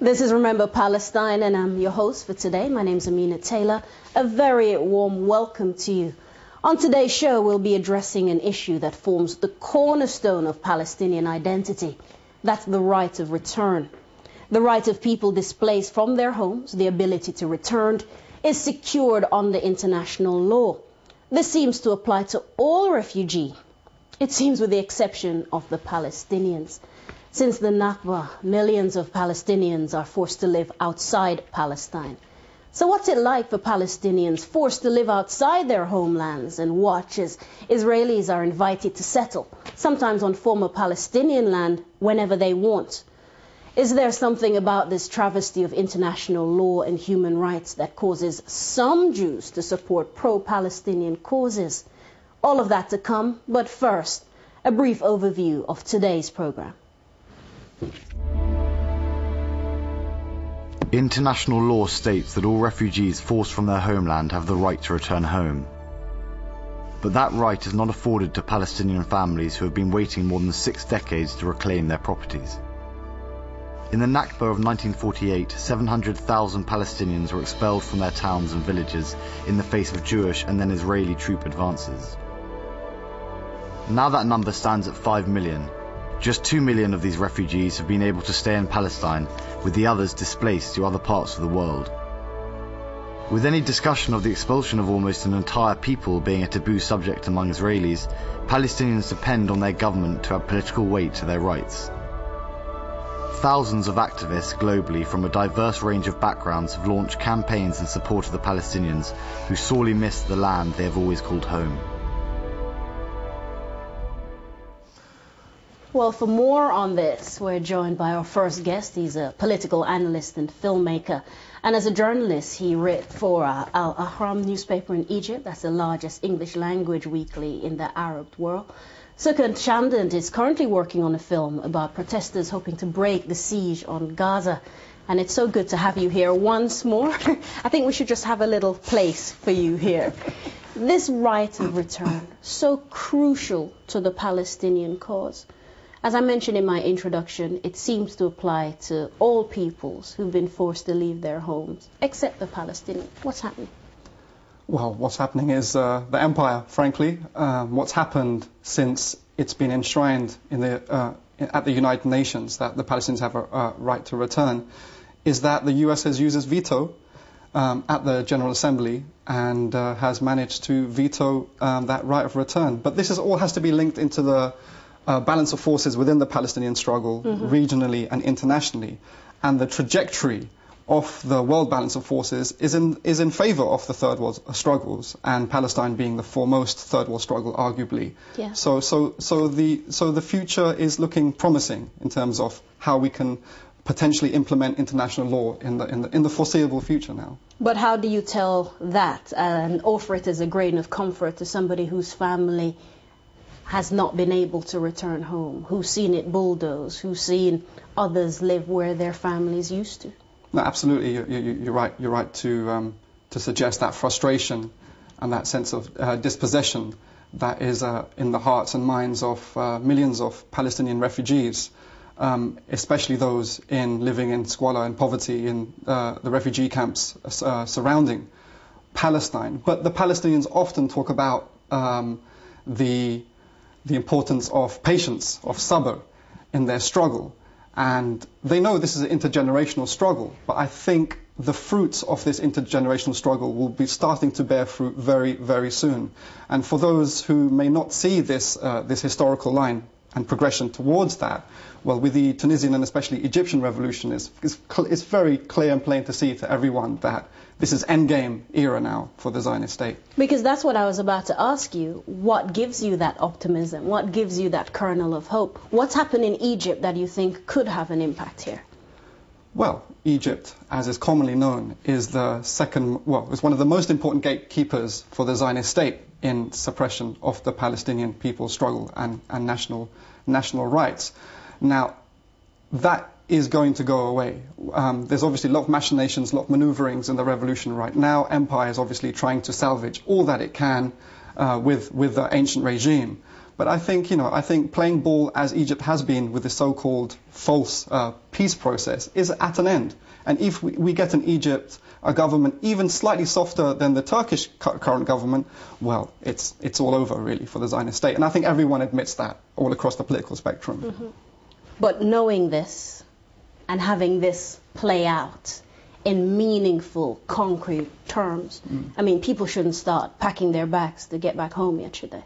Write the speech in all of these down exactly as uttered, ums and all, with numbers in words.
This is Remember Palestine, and I'm your host for today. My name's Amina Taylor. A very warm welcome to you. On today's show, we'll be addressing an issue that forms the cornerstone of Palestinian identity. That's the right of return. The right of people displaced from their homes, the ability to return, is secured under international law. This seems to apply to all refugees. It seems with the exception of the Palestinians. Since the Nakba, millions of Palestinians are forced to live outside Palestine. So what's it like for Palestinians forced to live outside their homelands and watch as Israelis are invited to settle, sometimes on former Palestinian land, whenever they want? Is there something about this travesty of international law and human rights that causes some Jews to support pro-Palestinian causes? All of that to come, but first, a brief overview of today's program. International law states that all refugees forced from their homeland have the right to return home. But that right is not afforded to Palestinian families who have been waiting more than six decades to reclaim their properties. In the Nakba of nineteen forty-eight, seven hundred thousand Palestinians were expelled from their towns and villages in the face of Jewish and then Israeli troop advances. Now that number stands at five million. Just two million of these refugees have been able to stay in Palestine, with the others displaced to other parts of the world. With any discussion of the expulsion of almost an entire people being a taboo subject among Israelis, Palestinians depend on their government to add political weight to their rights. Thousands of activists globally from a diverse range of backgrounds have launched campaigns in support of the Palestinians who sorely miss the land they have always called home. Well, for more on this, we're joined by our first guest. He's a political analyst and filmmaker. And as a journalist, he wrote for uh, Al Ahram newspaper in Egypt. That's the largest English language weekly in the Arab world. Sukan Chandant is currently working on a film about protesters hoping to break the siege on Gaza. And it's so good to have you here once more. I think we should just have a little place for you here. This right of return, so crucial to the Palestinian cause. As I mentioned in my introduction, it seems to apply to all peoples who've been forced to leave their homes, except the Palestinians. What's happening? Well, what's happening is uh, the empire, frankly. Um, what's happened since it's been enshrined in the, uh, at the United Nations that the Palestinians have a uh, right to return is that the U S has used its veto um, at the General Assembly and uh, has managed to veto um, that right of return. But this is all has to be linked into the Uh, balance of forces within the Palestinian struggle, mm-hmm. regionally and internationally, and the trajectory of the world balance of forces is in is in favour of the third world struggles, and Palestine being the foremost third world struggle, arguably. Yeah. So, so, so the so the future is looking promising in terms of how we can potentially implement international law in the in the in the foreseeable future now. But how do you tell that and offer it as a grain of comfort to somebody whose family has not been able to return home, who's seen it bulldoze, who's seen others live where their families used to? No, absolutely, you, you, you're right. You're right to um, to suggest that frustration and that sense of uh, dispossession that is uh, in the hearts and minds of uh, millions of Palestinian refugees, um, especially those in living in squalor and poverty in uh, the refugee camps uh, surrounding Palestine. But the Palestinians often talk about um, the the importance of patience, of sabr, in their struggle. And they know this is an intergenerational struggle, but I think the fruits of this intergenerational struggle will be starting to bear fruit very, very soon. And for those who may not see this, uh, this historical line and progression towards that, well, with the Tunisian and especially Egyptian revolution, it's, it's, it's very clear and plain to see to everyone that this is endgame era now for the Zionist state. Because that's what I was about to ask you. What gives you that optimism? What gives you that kernel of hope? What's happened in Egypt that you think could have an impact here? Well, Egypt, as is commonly known, is the second, well, is one of the most important gatekeepers for the Zionist state in suppression of the Palestinian people's struggle and, and national, national rights. Now, that is going to go away. Um, there's obviously a lot of machinations, a lot of maneuverings in the revolution right now. Empire is obviously trying to salvage all that it can uh, with, with the ancient regime. But I think, you know, I think playing ball as Egypt has been with the so-called false uh, peace process is at an end. And if we, we get in Egypt a government even slightly softer than the Turkish cu current government, well, it's, it's all over, really, for the Zionist state. And I think everyone admits that all across the political spectrum. Mm-hmm. But knowing this and having this play out in meaningful, concrete terms, mm. I mean, people shouldn't start packing their bags to get back home yet, should they?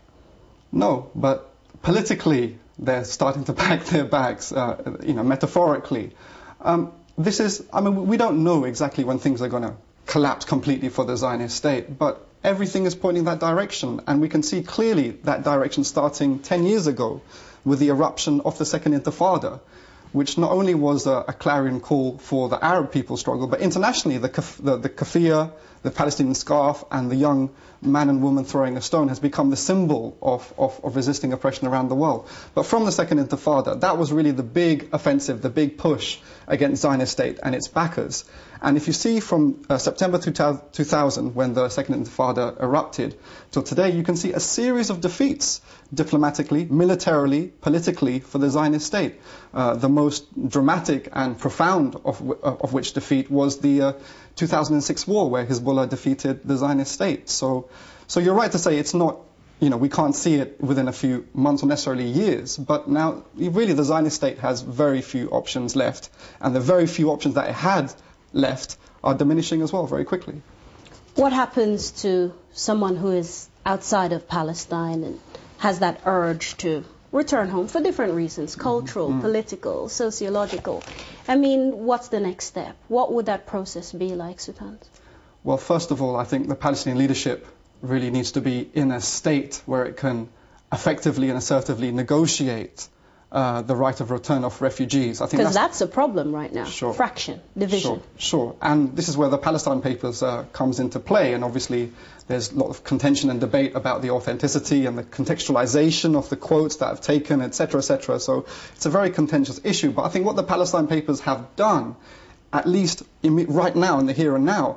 No, but politically, they're starting to pack their bags, uh, you know, metaphorically. Um, this is, I mean, we don't know exactly when things are going to collapse completely for the Zionist state, but everything is pointing that direction, and we can see clearly that direction starting ten years ago with the eruption of the Second Intifada, which not only was a, a clarion call for the Arab people struggle, but internationally, the, the, the kafir, the Palestinian scarf, and the young man and woman throwing a stone has become the symbol of, of, of resisting oppression around the world. But from the Second Intifada, that was really the big offensive, the big push against Zionist state and its backers. And if you see from uh, September two thousand, when the Second Intifada erupted, till today, you can see a series of defeats, diplomatically, militarily, politically, for the Zionist state. Uh, the most dramatic and profound of, w of which defeat was the uh, two thousand six war, where Hezbollah defeated the Zionist state. So, so you're right to say it's not, you know, we can't see it within a few months or necessarily years, but now really the Zionist state has very few options left, and the very few options that it had left are diminishing as well very quickly. What happens to someone who is outside of Palestine and has that urge to return home for different reasons, cultural, mm-hmm. political, sociological? I mean, what's the next step? What would that process be like, Sultan? Well, first of all, I think the Palestinian leadership really needs to be in a state where it can effectively and assertively negotiate uh, the right of return of refugees. I think because that's, that's a problem right now. Sure. Fraction, division. Sure, sure. And this is where the Palestine Papers uh, comes into play. And obviously, there's a lot of contention and debate about the authenticity and the contextualization of the quotes that have taken, et cetera, et cetera. So it's a very contentious issue. But I think what the Palestine Papers have done, at least in, right now, in the here and now,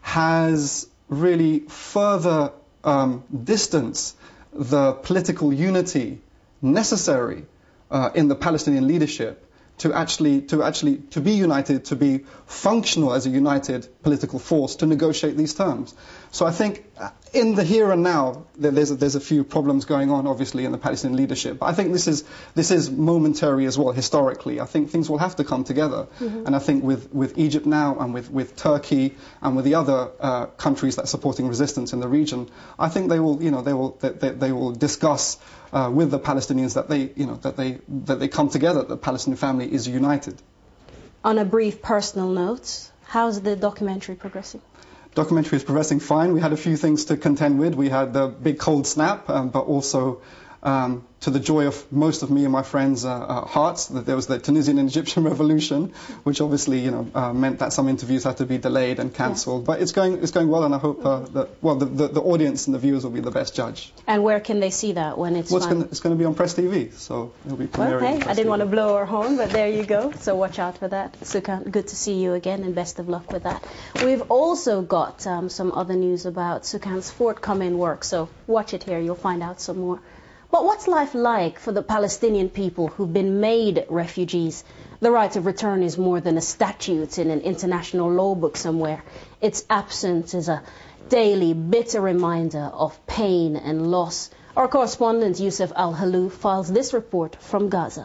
has really further um, distance the political unity necessary uh, in the Palestinian leadership to actually, to actually, to be united, to be functional as a united political force to negotiate these terms. So I think in the here and now, there's a, there's a few problems going on, obviously, in the Palestinian leadership. But I think this is, this is momentary as well, historically. I think things will have to come together. Mm-hmm. And I think with, with Egypt now and with, with Turkey and with the other uh, countries that are supporting resistance in the region, I think they will, you know, they will, they, they will discuss uh, with the Palestinians that they, you know, that they, that they come together, that the Palestinian family is united. On a brief personal note, how's the documentary progressing? Documentary is progressing fine. We had a few things to contend with. We had the big cold snap, um, but also um, to the joy of most of me and my friends' uh, uh, hearts, that there was the Tunisian and Egyptian revolution, which obviously, you know, uh, meant that some interviews had to be delayed and cancelled. Yeah. But it's going, it's going well, and I hope uh, that, well, the, the, the audience and the viewers will be the best judge. And where can they see that when it's? Well, it's going, it's going to be on Press T V, so it'll be premiering. Well, hey, I didn't want to blow our horn, but there you go. So watch out for that. Sukan, good to see you again, and best of luck with that. We've also got um, some other news about Sukan's forthcoming work, so watch it here. You'll find out some more. But what's life like for the Palestinian people who've been made refugees? The right of return is more than a statute in an international law book somewhere. Its absence is a daily bitter reminder of pain and loss. Our correspondent Youssef Al-Halou files this report from Gaza.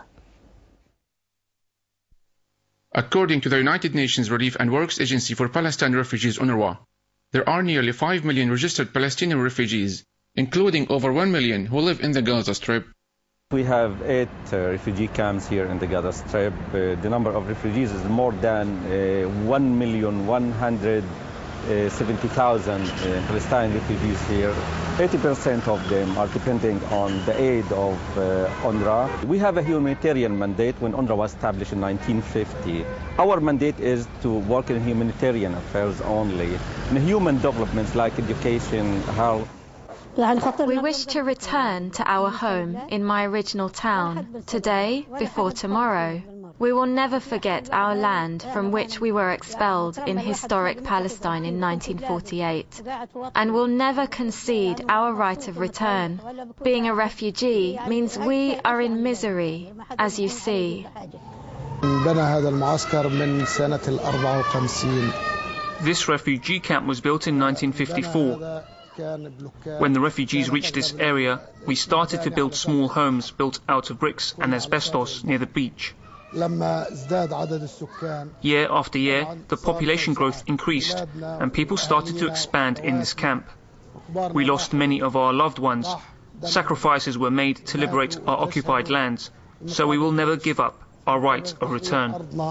According to the United Nations Relief and Works Agency for Palestine Refugees, UNRWA, there are nearly five million registered Palestinian refugees, including over one million who live in the Gaza Strip. We have eight uh, refugee camps here in the Gaza Strip. Uh, the number of refugees is more than uh, one million one hundred seventy thousand uh, Palestinian refugees here. eighty percent of them are depending on the aid of uh, UNRWA. We have a humanitarian mandate when UNRWA was established in nineteen fifty. Our mandate is to work in humanitarian affairs only, in human developments like education, health. We wish to return to our home in my original town, today before tomorrow. We will never forget our land from which we were expelled in historic Palestine in nineteen forty-eight, and will never concede our right of return. Being a refugee means we are in misery, as you see. This refugee camp was built in nineteen fifty-four. When the refugees reached this area, we started to build small homes built out of bricks and asbestos near the beach. Year after year, the population growth increased and people started to expand in this camp. We lost many of our loved ones. Sacrifices were made to liberate our occupied lands, so we will never give up our right of return.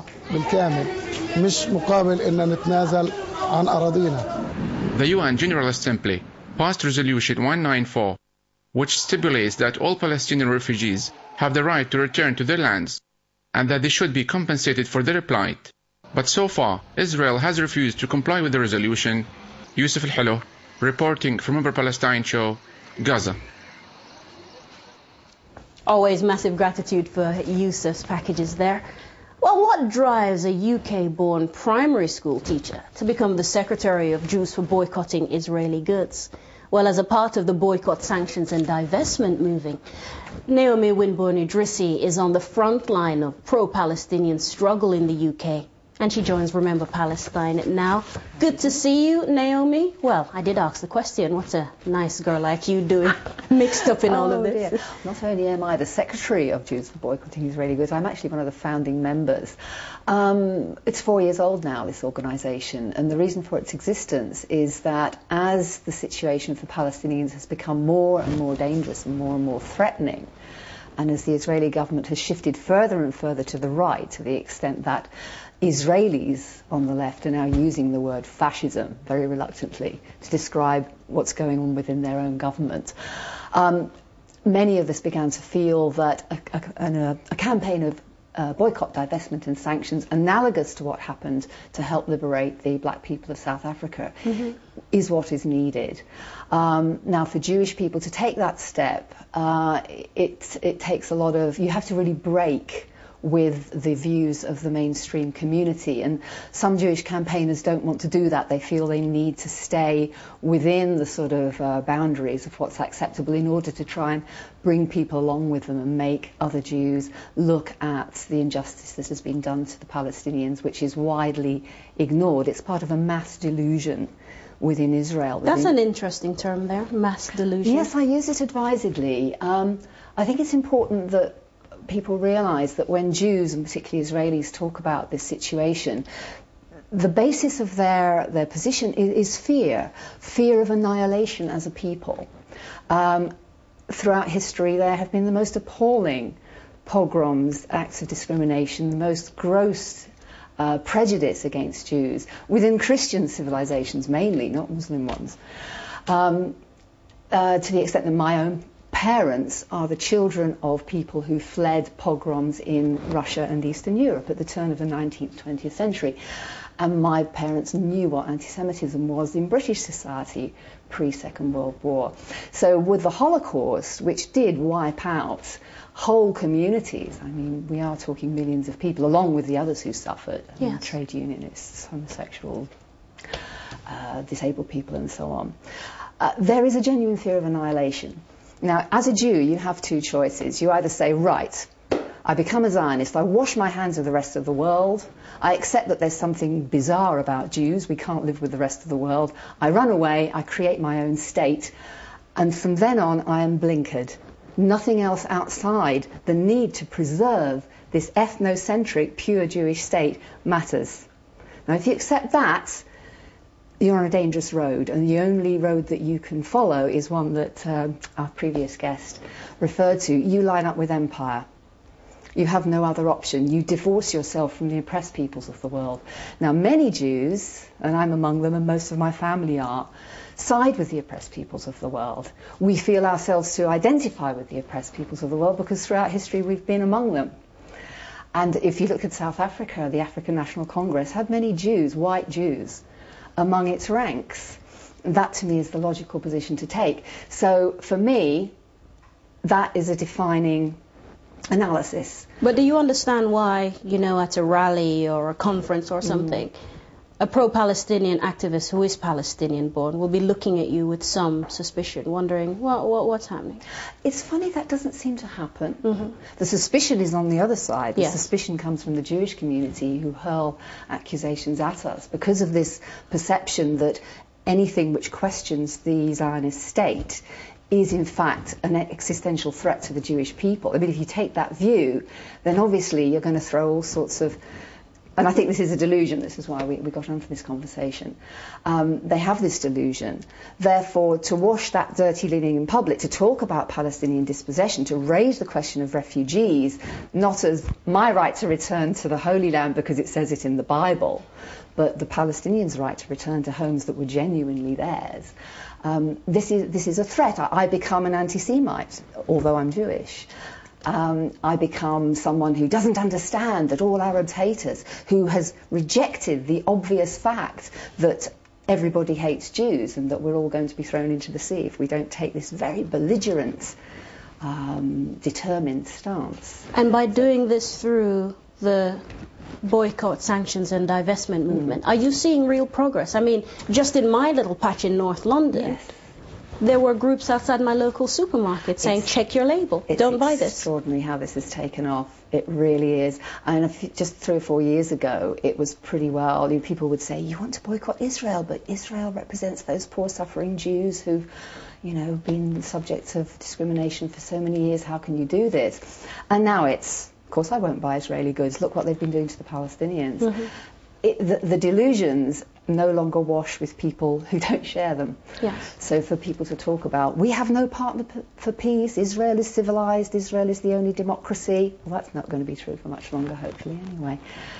The U N General Assembly passed Resolution one ninety-four, which stipulates that all Palestinian refugees have the right to return to their lands and that they should be compensated for their plight. But so far, Israel has refused to comply with the resolution. Yusuf Al-Halo, reporting from Remember Palestine Show, Gaza. Always massive gratitude for Yusuf's packages there. Well, what drives a U K-born primary school teacher to become the secretary of Jews for boycotting Israeli goods? Well, as a part of the boycott, sanctions and divestment moving, Naomi Winborn-Idrissi is on the front line of pro-Palestinian struggle in the U K. And she joins Remember Palestine now. Good to see you, Naomi. Well, I did ask the question, what's a nice girl like you doing mixed up in all oh, of this? Dear. Not only am I the secretary of Jews for Boycotting Israeli Goods, I'm actually one of the founding members. Um, it's four years old now, this organisation, and the reason for its existence is that as the situation for Palestinians has become more and more dangerous and more and more threatening, and as the Israeli government has shifted further and further to the right, to the extent that Israelis on the left are now using the word fascism very reluctantly to describe what's going on within their own government. Um, many of us began to feel that a, a, a campaign of uh, boycott, divestment and sanctions, analogous to what happened to help liberate the black people of South Africa, mm-hmm. is what is needed. Um, now, for Jewish people to take that step, uh, it, it takes a lot of, you have to really break with the views of the mainstream community, and some Jewish campaigners don't want to do that. They feel they need to stay within the sort of uh, boundaries of what's acceptable in order to try and bring people along with them and make other Jews look at the injustice that has been done to the Palestinians, which is widely ignored. It's part of a mass delusion within Israel. That's within... an interesting term there, mass delusion. Yes, I use it advisedly. Um, I think it's important that people realise that when Jews, and particularly Israelis, talk about this situation, the basis of their, their position is, is fear, fear of annihilation as a people. Um, throughout history there have been the most appalling pogroms, acts of discrimination, the most gross uh, prejudice against Jews, within Christian civilizations mainly, not Muslim ones, um, uh, to the extent that my own parents are the children of people who fled pogroms in Russia and Eastern Europe at the turn of the nineteenth, twentieth century. And my parents knew what anti-Semitism was in British society pre-Second World War. So with the Holocaust, which did wipe out whole communities, I mean, we are talking millions of people, along with the others who suffered, I mean, yes. trade unionists, homosexual, uh, disabled people and so on. Uh, there is a genuine fear of annihilation. Now, as a Jew, you have two choices. You either say, right, I become a Zionist, I wash my hands of the rest of the world, I accept that there's something bizarre about Jews, we can't live with the rest of the world, I run away, I create my own state, and from then on I am blinkered. Nothing else outside the need to preserve this ethnocentric, pure Jewish state matters. Now, if you accept that, you're on a dangerous road, and the only road that you can follow is one that uh, our previous guest referred to. You line up with empire. You have no other option. You divorce yourself from the oppressed peoples of the world. Now, many Jews, and I'm among them, and most of my family are, side with the oppressed peoples of the world. We feel ourselves to identify with the oppressed peoples of the world because throughout history we've been among them. And if you look at South Africa, the African National Congress had many Jews, white Jews, among its ranks. That to me is the logical position to take. So for me, that is a defining analysis. But do you understand why, you know, at a rally or a conference or something, mm. a pro-Palestinian activist who is Palestinian-born will be looking at you with some suspicion, wondering, what, what what's happening? It's funny, that doesn't seem to happen. Mm-hmm. The suspicion is on the other side. The yes. suspicion comes from the Jewish community, who hurl accusations at us because of this perception that anything which questions the Zionist state is in fact an existential threat to the Jewish people. I mean, if you take that view, then obviously you're going to throw all sorts of... And I think this is a delusion. This is why we, we got on for this conversation. Um, they have this delusion. Therefore, to wash that dirty linen in public, to talk about Palestinian dispossession, to raise the question of refugees, not as my right to return to the Holy Land because it says it in the Bible, but the Palestinians' right to return to homes that were genuinely theirs. Um, this is this is a threat. I, I become an anti-Semite, although I'm Jewish. Um, I become someone who doesn't understand that all Arabs hate us, who has rejected the obvious fact that everybody hates Jews and that we're all going to be thrown into the sea if we don't take this very belligerent, um, determined stance. And by doing this through the boycott, sanctions and divestment movement, mm. are you seeing real progress? I mean, just in my little patch in North London, yes. there were groups outside my local supermarket saying, it's, check your label, don't buy this. It's extraordinary how this has taken off. It really is. And if, just three or four years ago, it was pretty well. You know, people would say, you want to boycott Israel, but Israel represents those poor suffering Jews who've, you know, been subject of discrimination for so many years. How can you do this? And now it's, of course, I won't buy Israeli goods. Look what they've been doing to the Palestinians. Mm-hmm. It, the, the delusions no longer wash with people who don't share them. Yes. So for people to talk about, we have no partner p- for peace, Israel is civilized, Israel is the only democracy, well, that's not going to be true for much longer, hopefully, anyway,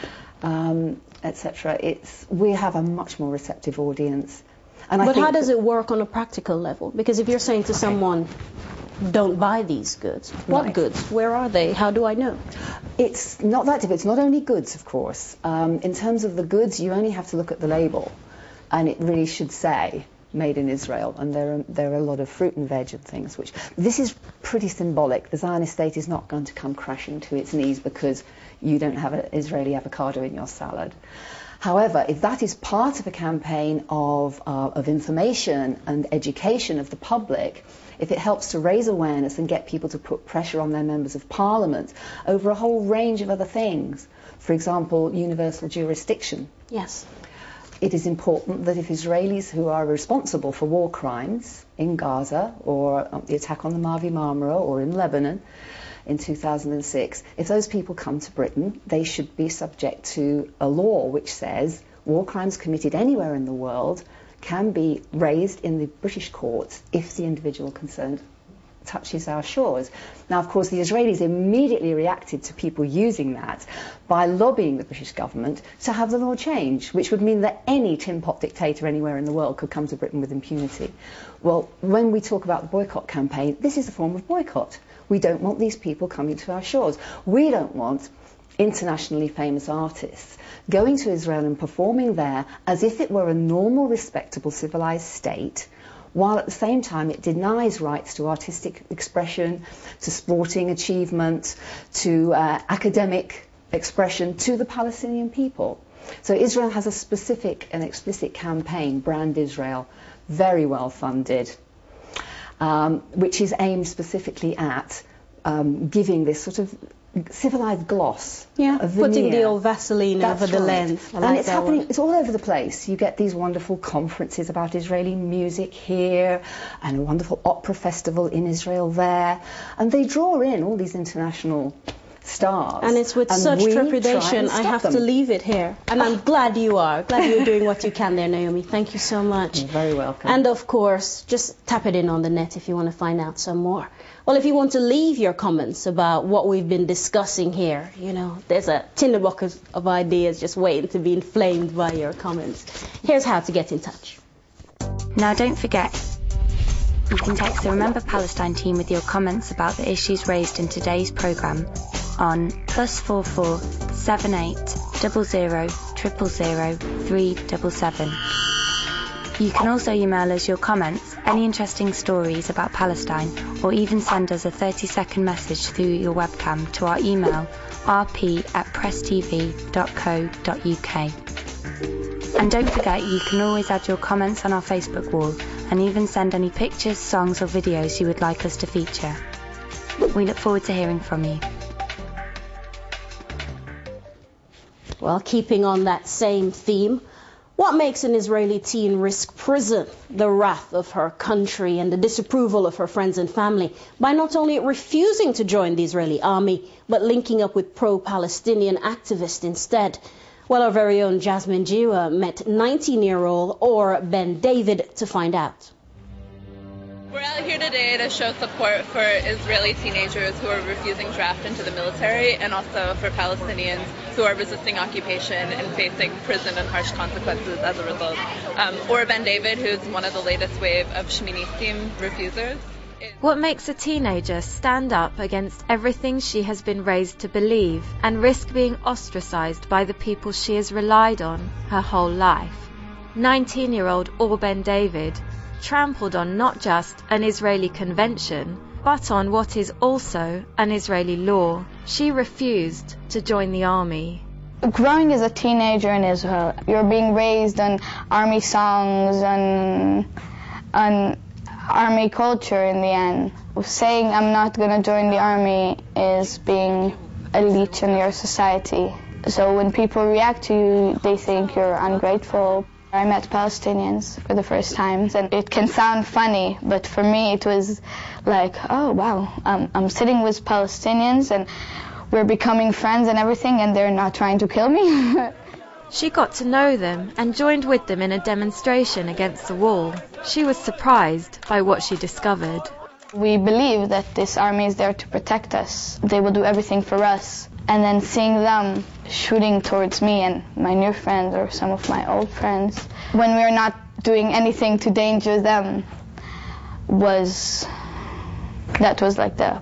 um, et cetera. It's, we have a much more receptive audience. And I but think how does it work on a practical level? Because if you're saying to okay. someone, don't buy these goods. What right. goods? Where are they? How do I know? It's not that difficult. It's not only goods, of course. Um, in terms of the goods, you only have to look at the label, and it really should say made in Israel. And there are, there are a lot of fruit and veg and things, which this is pretty symbolic. The Zionist state is not going to come crashing to its knees because you don't have an Israeli avocado in your salad. However, if that is part of a campaign of, uh, of information and education of the public, if it helps to raise awareness and get people to put pressure on their members of parliament over a whole range of other things, for example, universal jurisdiction. Yes. It is important that if Israelis who are responsible for war crimes in Gaza or the attack on the Mavi Marmara or in Lebanon in two thousand six, if those people come to Britain, they should be subject to a law which says war crimes committed anywhere in the world can be raised in the British courts if the individual concerned touches our shores. Now, of course, the Israelis immediately reacted to people using that by lobbying the British government to have the law changed, which would mean that any tin pot dictator anywhere in the world could come to Britain with impunity. Well, when we talk about the boycott campaign, this is a form of boycott. We don't want these people coming to our shores. We don't want internationally famous artists going to Israel and performing there as if it were a normal, respectable, civilized state, while at the same time it denies rights to artistic expression, to sporting achievement, to uh, academic expression to the Palestinian people. So Israel has a specific and explicit campaign, Brand Israel, very well funded, um, which is aimed specifically at um, giving this sort of civilized gloss. Yeah, a putting the old Vaseline That's over the right. lens. I and like it's that happening, one. it's all over the place. You get these wonderful conferences about Israeli music here, and a wonderful opera festival in Israel there. And they draw in all these international stars. And it's with and such we trepidation try I and have stop to them. leave it here. And I'm glad you are. Glad you're doing what you can there, Naomi. Thank you so much. You're very welcome. And of course, just tap it in on the net if you want to find out some more. Well, if you want to leave your comments about what we've been discussing here, you know, there's a tinderbox of ideas just waiting to be inflamed by your comments. Here's how to get in touch. Now, don't forget, you can text the Remember Palestine team with your comments about the issues raised in today's programme on plus four four seven eight zero zero triple zero three seven seven. You can also email us your comments, any interesting stories about Palestine, or even send us a thirty second message through your webcam to our email r p at press t v dot co dot u k. And don't forget, you can always add your comments on our Facebook wall and even send any pictures, songs or videos you would like us to feature. We look forward to hearing from you. Well, keeping on that same theme, what makes an Israeli teen risk prison, the wrath of her country and the disapproval of her friends and family by not only refusing to join the Israeli army, but linking up with pro-Palestinian activists instead? Well, our very own Jasmine Jiwa met nineteen-year-old Or Ben David to find out. We're out here today to show support for Israeli teenagers who are refusing draft into the military, and also for Palestinians who are resisting occupation and facing prison and harsh consequences as a result. Um, Or Ben David, who's one of the latest wave of Shministim refusers. What makes a teenager stand up against everything she has been raised to believe and risk being ostracized by the people she has relied on her whole life? nineteen-year-old Or Ben David trampled on not just an Israeli convention, but on what is also an Israeli law. She refused to join the army. Growing as a teenager in Israel, you're being raised on army songs and on army culture in the end. Saying I'm not going to join the army is being a leech in your society. So when people react to you, they think you're ungrateful. I met Palestinians for the first time, and it can sound funny, but for me it was like, oh wow, um, I'm sitting with Palestinians and we're becoming friends and everything, and they're not trying to kill me. She got to know them and joined with them in a demonstration against the wall. She was surprised by what she discovered. We believe that this army is there to protect us. They will do everything for us. And then seeing them shooting towards me and my new friends or some of my old friends, when we're not doing anything to danger them, was, that was like the,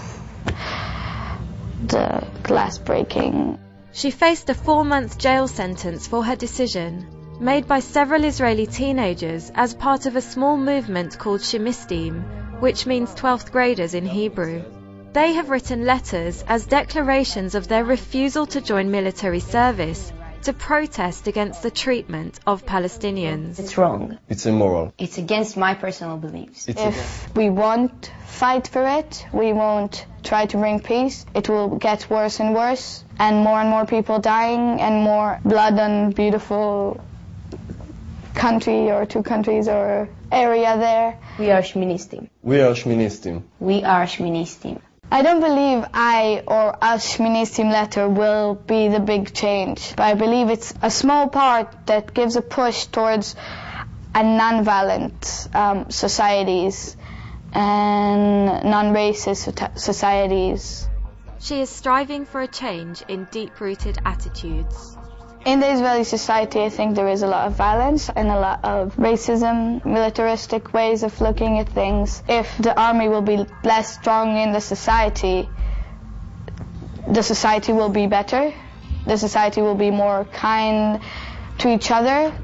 the glass breaking. She faced a four-month jail sentence for her decision, made by several Israeli teenagers as part of a small movement called Shemistim, which means twelfth graders in Hebrew. They have written letters as declarations of their refusal to join military service to protest against the treatment of Palestinians. It's wrong. It's immoral. It's against my personal beliefs. It's if we won't fight for it, we won't try to bring peace, it will get worse and worse, and more and more people dying, and more blood on beautiful country or two countries or area there. We are Shministim. We are Shministim. We are Shministim. I don't believe I or us Shministim letter will be the big change, but I believe it's a small part that gives a push towards a non-violent um, societies and non-racist societies. She is striving for a change in deep-rooted attitudes. In the Israeli society, I think there is a lot of violence and a lot of racism, militaristic ways of looking at things. If the army will be less strong in the society, the society will be better. The society will be more kind to each other.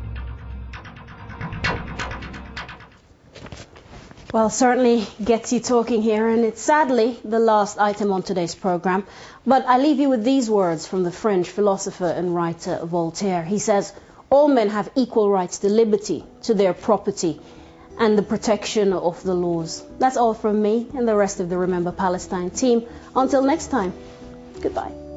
Well, certainly gets you talking here, and it's sadly the last item on today's program. But I leave you with these words from the French philosopher and writer Voltaire. He says, all men have equal rights to liberty, to their property, and the protection of the laws. That's all from me and the rest of the Remember Palestine team. Until next time, goodbye.